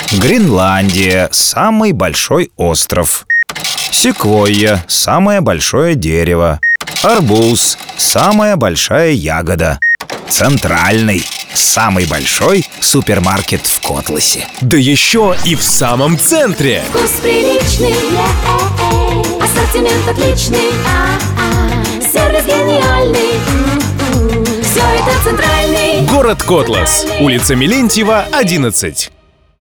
Гренландия – самый большой остров. Секвойя – самое большое дерево. Арбуз – самая большая ягода. Центральный – самый большой супермаркет в Котласе. Да еще и в самом центре. Вкус приличный, ассортимент отличный, сервис гениальный, все это центральный. Город Котлас, улица Мелентьева, 11.